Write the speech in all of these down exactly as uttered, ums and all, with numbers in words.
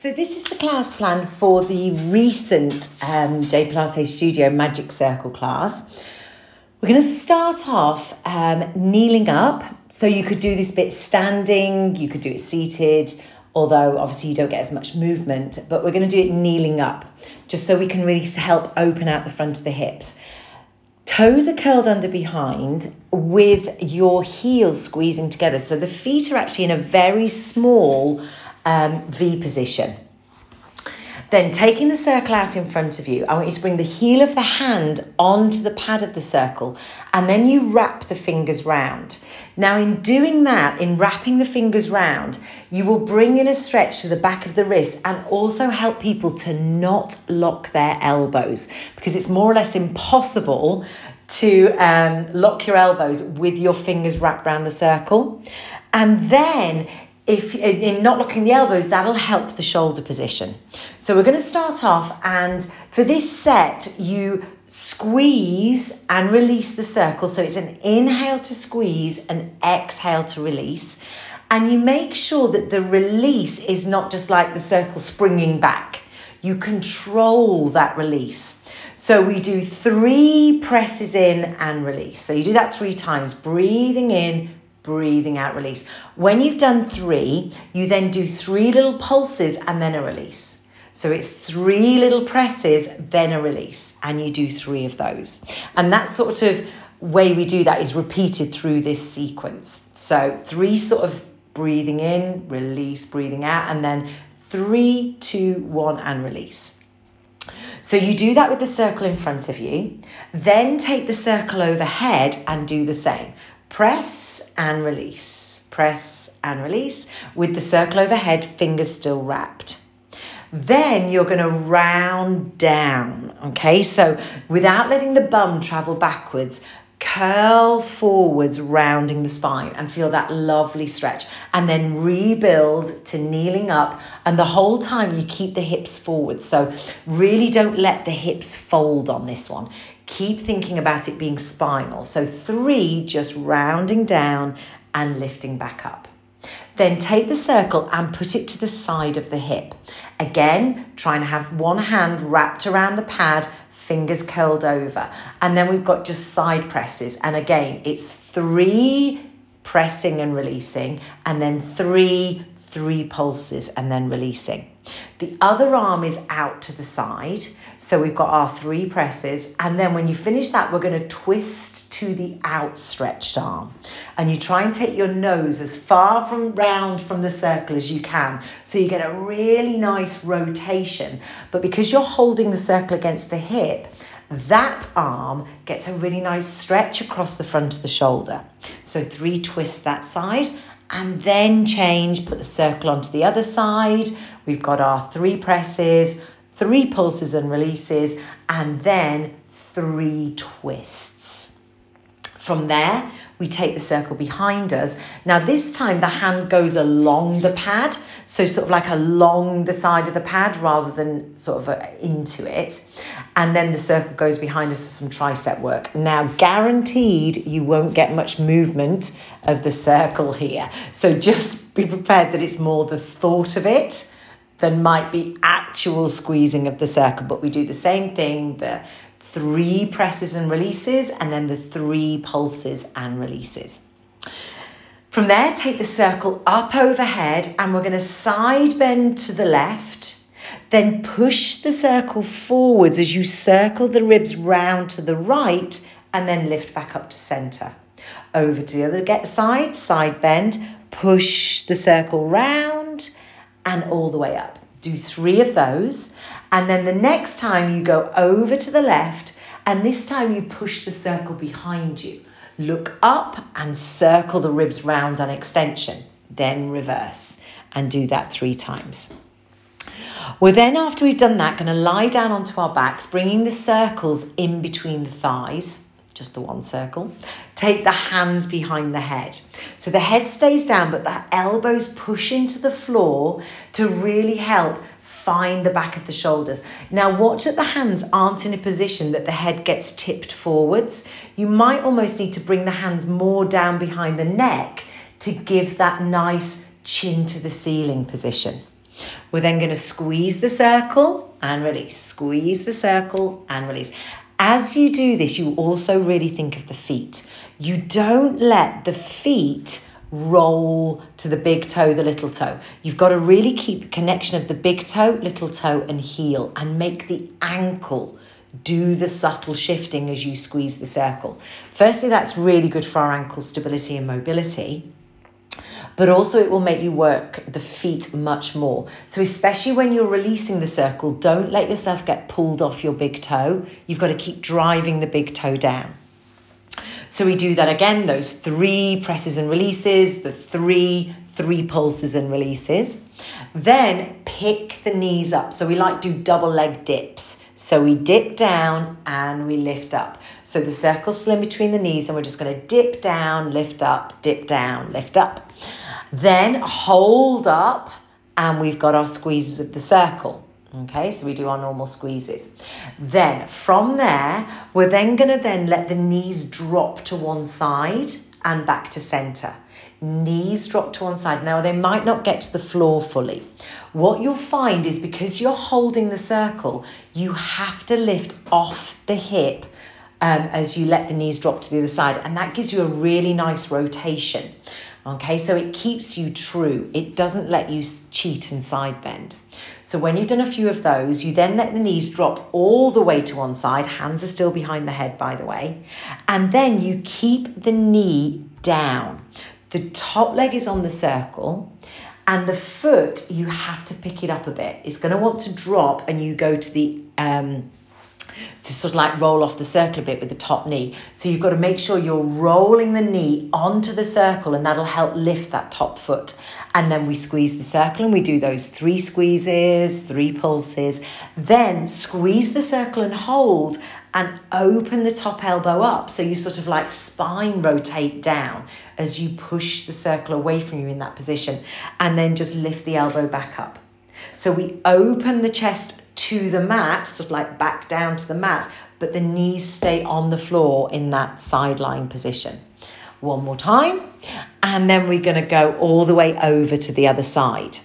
So this is the class plan for the recent um, J Pilates Studio Magic Circle class. We're going to start off um, kneeling up. So you could do this bit standing, you could do it seated, although obviously you don't get as much movement, but we're going to do it kneeling up, just so we can really help open out the front of the hips. Toes are curled under behind with your heels squeezing together. So the feet are actually in a very small um, V position. Then taking the circle out in front of you, I want you to bring the heel of the hand onto the pad of the circle, and then you wrap the fingers round. Now in doing that, in wrapping the fingers round, you will bring in a stretch to the back of the wrist and also help people to not lock their elbows, because it's more or less impossible to um, lock your elbows with your fingers wrapped around the circle. And then if in not locking the elbows, that'll help the shoulder position. So we're going to start off, and for this set, you squeeze and release the circle. So it's an inhale to squeeze, an exhale to release. And you make sure that the release is not just like the circle springing back. You control that release. So we do three presses in and release. So you do that three times, breathing in, breathing out, release. When you've done three, you then do three little pulses and then a release. So it's three little presses, then a release, and you do three of those. And that sort of way we do that is repeated through this sequence. So three sort of breathing in, release, breathing out, and then three, two, one, and release. So you do that with the circle in front of you, then take the circle overhead and do the same. Press and release, press and release with the circle overhead, fingers still wrapped. Then you're going to round down, okay? So without letting the bum travel backwards, curl forwards, rounding the spine, and feel that lovely stretch. And then rebuild to kneeling up, and the whole time you keep the hips forward. So really don't let the hips fold on this one. Keep thinking about it being spinal. So three, just rounding down and lifting back up. Then take the circle and put it to the side of the hip. Again, trying to have one hand wrapped around the pad, fingers curled over. And then we've got just side presses. And again, it's three pressing and releasing, and then three, three pulses and then releasing. The other arm is out to the side. So we've got our three presses, and then when you finish that, we're going to twist to the outstretched arm. And you try and take your nose as far from round from the circle as you can, so you get a really nice rotation. But because you're holding the circle against the hip, that arm gets a really nice stretch across the front of the shoulder. So three twists that side, and then change, put the circle onto the other side. We've got our three presses, three pulses and releases, and then three twists. From there, we take the circle behind us. Now this time the hand goes along the pad, so sort of like along the side of the pad rather than sort of uh, into it. And then the circle goes behind us for some tricep work. Now guaranteed you won't get much movement of the circle here. So just be prepared that it's more the thought of it than might be actual squeezing of the circle. But we do the same thing, the three presses and releases, and then the three pulses and releases. From there, take the circle up overhead, and we're going to side bend to the left, then push the circle forwards as you circle the ribs round to the right, and then lift back up to center. Over to the other side, side bend, push the circle round, and all the way up. Do three of those. And then the next time you go over to the left, and this time you push the circle behind you. Look up and circle the ribs round on extension. Then reverse and do that three times. We're then, after we've done that, going to lie down onto our backs, bringing the circles in between the thighs. Just the one circle. Take the hands behind the head. So the head stays down, but the elbows push into the floor to really help find the back of the shoulders. Now watch that the hands aren't in a position that the head gets tipped forwards. You might almost need to bring the hands more down behind the neck to give that nice chin to the ceiling position. We're then going to squeeze the circle and release, squeeze the circle and release. As you do this, you also really think of the feet. You don't let the feet roll to the big toe, the little toe. You've got to really keep the connection of the big toe, little toe and heel, and make the ankle do the subtle shifting as you squeeze the circle. Firstly, that's really good for our ankle stability and mobility, but also it will make you work the feet much more. So especially when you're releasing the circle, don't let yourself get pulled off your big toe. You've got to keep driving the big toe down. So we do that again, those three presses and releases, the three, three pulses and releases. Then pick the knees up. So we like to do double leg dips. So we dip down and we lift up. So the circle's still in between the knees and we're just going to dip down, lift up, dip down, lift up. Then hold up and we've got our squeezes of the circle. Okay, so we do our normal squeezes. Then from there, we're then going to then let the knees drop to one side and back to center. Knees drop to one side. Now, they might not get to the floor fully. What you'll find is because you're holding the circle, you have to lift off the hip um, as you let the knees drop to the other side. And that gives you a really nice rotation. Okay, so it keeps you true. It doesn't let you cheat and side bend. So when you've done a few of those, you then let the knees drop all the way to one side. Hands are still behind the head, by the way. And then you keep the knee down. The top leg is on the circle and the foot, you have to pick it up a bit. It's going to want to drop and you go to the, um, to sort of like roll off the circle a bit with the top knee. So you've got to make sure you're rolling the knee onto the circle and that'll help lift that top foot. And then we squeeze the circle and we do those three squeezes, three pulses. Then squeeze the circle and hold and open the top elbow up. So you sort of like spine rotate down as you push the circle away from you in that position. And then just lift the elbow back up. So we open the chest to the mat, sort of like back down to the mat, but the knees stay on the floor in that sideline position. One more time. And then we're going to go all the way over to the other side.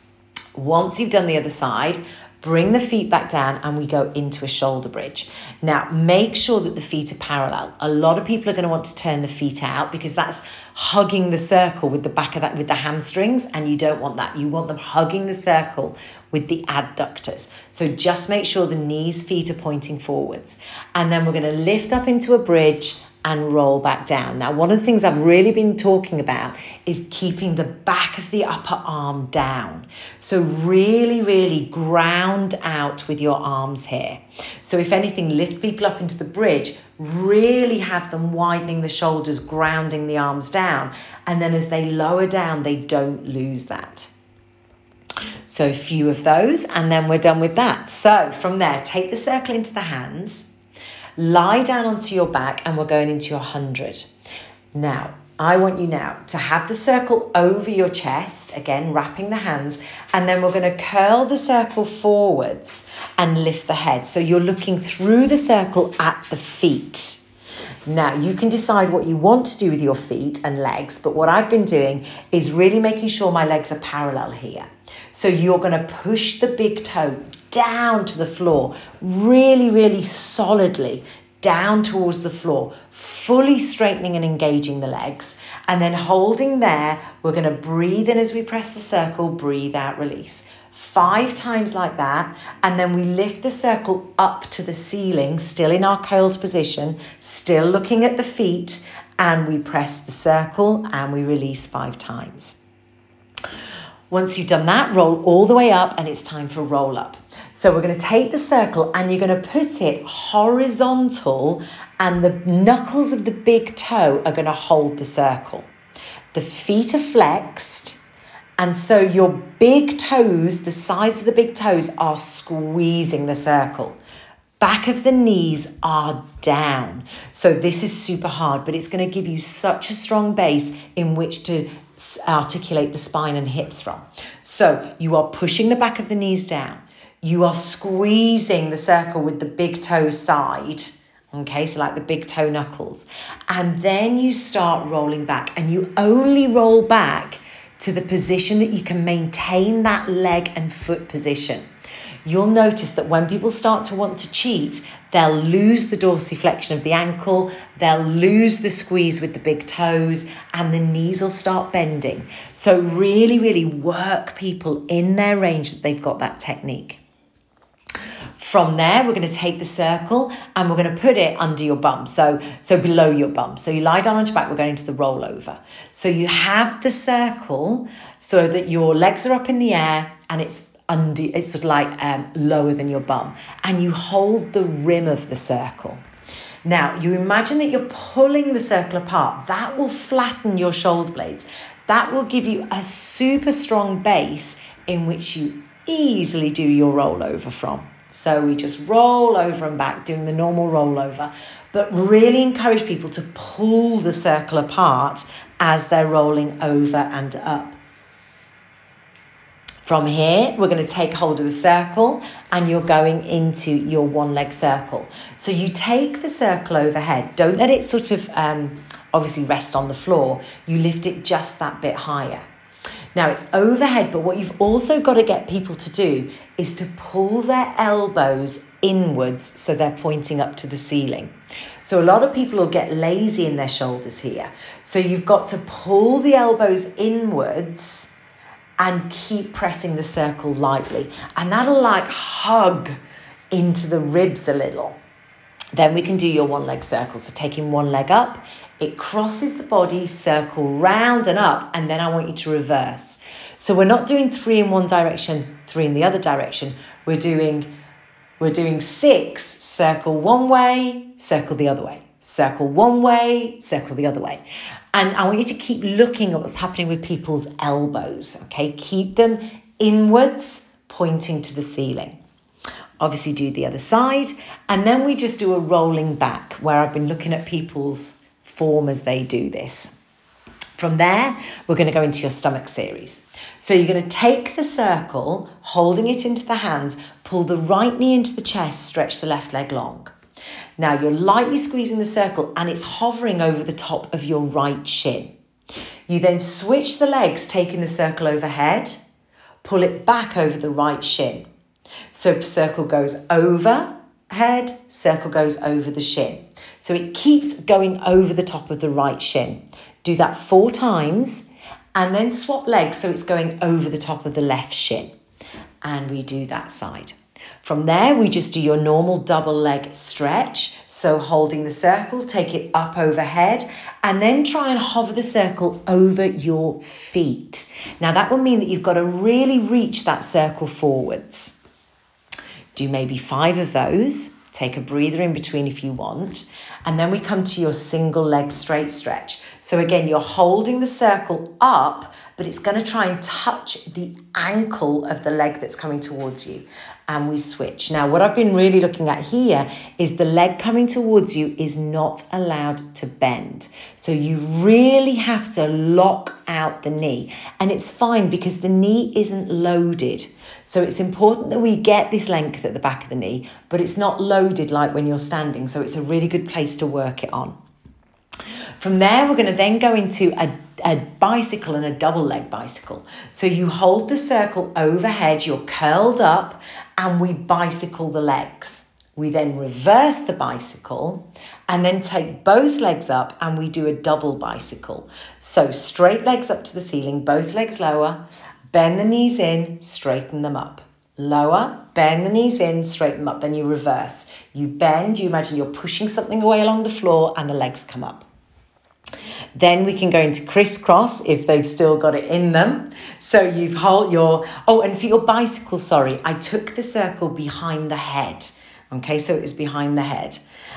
Once you've done the other side, bring the feet back down and we go into a shoulder bridge. Now, make sure that the feet are parallel. A lot of people are going to want to turn the feet out because that's hugging the circle with the back of that, with the hamstrings, and you don't want that. You want them hugging the circle with the adductors. So just make sure the knees, feet are pointing forwards. And then we're going to lift up into a bridge and roll back down. Now, one of the things I've really been talking about is keeping the back of the upper arm down. So really, really ground out with your arms here. So if anything, lift people up into the bridge, really have them widening the shoulders, grounding the arms down. And then as they lower down, they don't lose that. So a few of those, and then we're done with that. So from there, take the circle into the hands, lie down onto your back, and we're going into your hundred. Now, I want you now to have the circle over your chest, again, wrapping the hands, and then we're going to curl the circle forwards and lift the head. So you're looking through the circle at the feet. Now, you can decide what you want to do with your feet and legs, but what I've been doing is really making sure my legs are parallel here. So you're going to push the big toe down to the floor, really, really solidly down towards the floor, fully straightening and engaging the legs. And then holding there, we're going to breathe in as we press the circle, breathe out, release. Five times like that. And then we lift the circle up to the ceiling, still in our curled position, still looking at the feet, and we press the circle and we release five times. Once you've done that, roll all the way up and it's time for roll up. So we're going to take the circle and you're going to put it horizontal and the knuckles of the big toe are going to hold the circle. The feet are flexed and so your big toes, the sides of the big toes are squeezing the circle. Back of the knees are down. So this is super hard, but it's going to give you such a strong base in which to articulate the spine and hips from. So you are pushing the back of the knees down. You are squeezing the circle with the big toe side. Okay, so like the big toe knuckles. And then you start rolling back and you only roll back to the position that you can maintain that leg and foot position. You'll notice that when people start to want to cheat, they'll lose the dorsiflexion of the ankle, they'll lose the squeeze with the big toes, and the knees will start bending. So really, really work people in their range that they've got that technique. From there, we're going to take the circle and we're going to put it under your bum, so, so below your bum. So you lie down on your back, we're going to the rollover. So you have the circle so that your legs are up in the air and it's under, it's sort of like um, lower than your bum. And you hold the rim of the circle. Now, you imagine that you're pulling the circle apart. That will flatten your shoulder blades. That will give you a super strong base in which you easily do your rollover from. So we just roll over and back, doing the normal rollover, but really encourage people to pull the circle apart as they're rolling over and up. From here, we're going to take hold of the circle and you're going into your one leg circle. So you take the circle overhead. Don't let it sort of um, obviously rest on the floor. You lift it just that bit higher. Now it's overhead, but what you've also got to get people to do is to pull their elbows inwards so they're pointing up to the ceiling. So a lot of people will get lazy in their shoulders here. So you've got to pull the elbows inwards and keep pressing the circle lightly. And that'll like hug into the ribs a little. Then we can do your one leg circle. So taking one leg up, it crosses the body, circle round and up, and then I want you to reverse. So we're not doing three in one direction, three in the other direction. We're doing, we're doing six, circle one way, circle the other way. Circle one way, circle the other way. And I want you to keep looking at what's happening with people's elbows, okay? Keep them inwards, pointing to the ceiling. Obviously do the other side. And then we just do a rolling back where I've been looking at people's form as they do this. From there, we're going to go into your stomach series. So you're going to take the circle, holding it into the hands, pull the right knee into the chest, stretch the left leg long. Now you're lightly squeezing the circle and it's hovering over the top of your right shin. You then switch the legs, taking the circle overhead, pull it back over the right shin. So circle goes overhead, circle goes over the shin. So it keeps going over the top of the right shin. Do that four times and then swap legs so it's going over the top of the left shin. And we do that side. From there, we just do your normal double leg stretch. So holding the circle, take it up overhead, and then try and hover the circle over your feet. Now that will mean that you've got to really reach that circle forwards. Do maybe five of those. Take a breather in between if you want. And then we come to your single leg straight stretch. So again, you're holding the circle up, but it's going to try and touch the ankle of the leg that's coming towards you. And we switch. Now, what I've been really looking at here is the leg coming towards you is not allowed to bend. So you really have to lock out the knee. And it's fine because the knee isn't loaded. So it's important that we get this length at the back of the knee, but it's not loaded like when you're standing. So it's a really good place to work it on. From there, we're going to then go into a, a bicycle and a double leg bicycle. So you hold the circle overhead, you're curled up, and we bicycle the legs. We then reverse the bicycle and then take both legs up and we do a double bicycle. So straight legs up to the ceiling, both legs lower, bend the knees in, straighten them up. Lower, bend the knees in, straighten them up. Then you reverse. You bend, you imagine you're pushing something away along the floor and the legs come up. Then we can go into crisscross if they've still got it in them. So you've hold your, oh, and for your bicycle, sorry, I took the circle behind the head. Okay, so it was behind the head.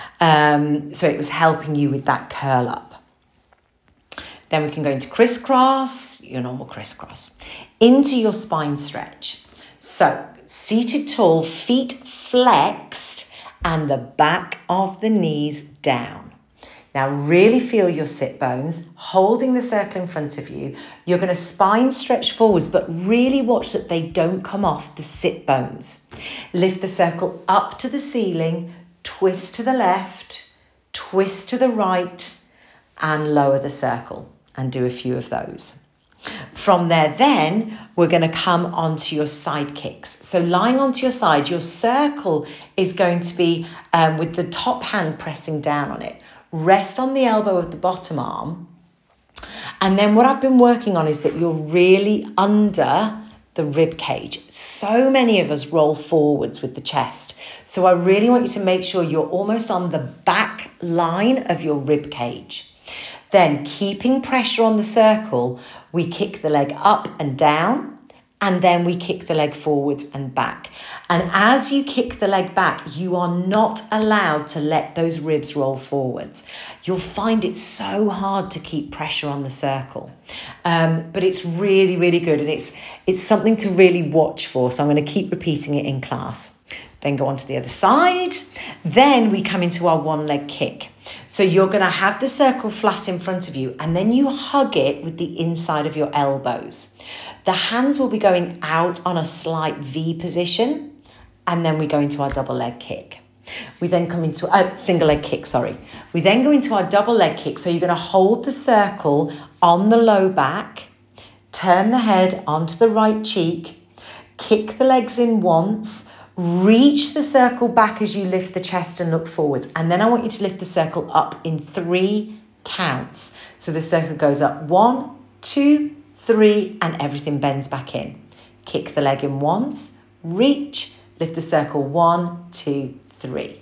Um, so it was helping you with that curl up. Then we can go into crisscross, your normal crisscross, into your spine stretch. So seated tall, feet flexed, and the back of the knees down. Now really feel your sit bones, holding the circle in front of you. You're going to spine stretch forwards, but really watch that they don't come off the sit bones. Lift the circle up to the ceiling, twist to the left, twist to the right, and lower the circle, and do a few of those. From there, then we're going to come onto your side kicks. So lying onto your side, your circle is going to be um, with the top hand pressing down on it. Rest on the elbow of the bottom arm. And then what I've been working on is that you're really under the rib cage. So many of us roll forwards with the chest. So I really want you to make sure you're almost on the back line of your rib cage. Then keeping pressure on the circle, we kick the leg up and down, and then we kick the leg forwards and back. And as you kick the leg back, you are not allowed to let those ribs roll forwards. You'll find it so hard to keep pressure on the circle. Um, but it's really, really good. And it's, it's something to really watch for. So I'm going to keep repeating it in class. Then go on to the other side. Then we come into our one leg kick. So you're going to have the circle flat in front of you, and then you hug it with the inside of your elbows. The hands will be going out on a slight V position, and then we go into our double leg kick. We then come into a uh, single leg kick, sorry. We then go into our double leg kick. So you're going to hold the circle on the low back, turn the head onto the right cheek, kick the legs in once, reach the circle back as you lift the chest and look forwards. And then I want you to lift the circle up in three counts. So the circle goes up one, two, three, and everything bends back in. Kick the leg in once, reach, lift the circle one, two, three.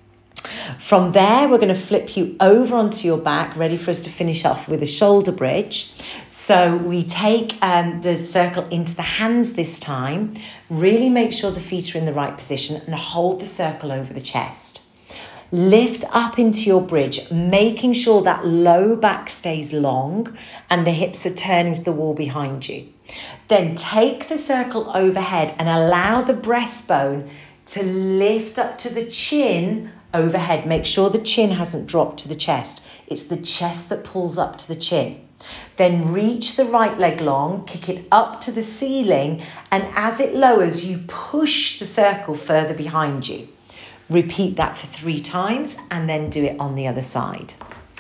From there, we're going to flip you over onto your back, ready for us to finish off with a shoulder bridge. So we take um, the circle into the hands this time. Really make sure the feet are in the right position and hold the circle over the chest. Lift up into your bridge, making sure that low back stays long and the hips are turning to the wall behind you. Then take the circle overhead and allow the breastbone to lift up to the chin overhead. Make sure the chin hasn't dropped to the chest. It's the chest that pulls up to the chin. Then reach the right leg long, kick it up to the ceiling, and as it lowers, you push the circle further behind you. Repeat that for three times and then do it on the other side.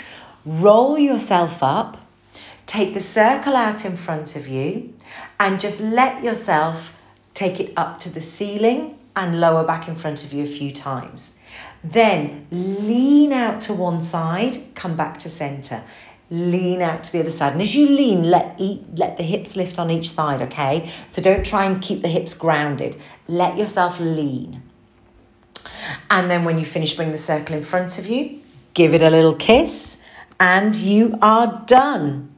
Roll yourself up, take the circle out in front of you, and just let yourself take it up to the ceiling and lower back in front of you a few times. Then lean out to one side, come back to center. Lean out to the other side. And as you lean, let, eat, let the hips lift on each side, okay? So don't try and keep the hips grounded. Let yourself lean. And then when you finish, bring the circle in front of you, give it a little kiss, and you are done.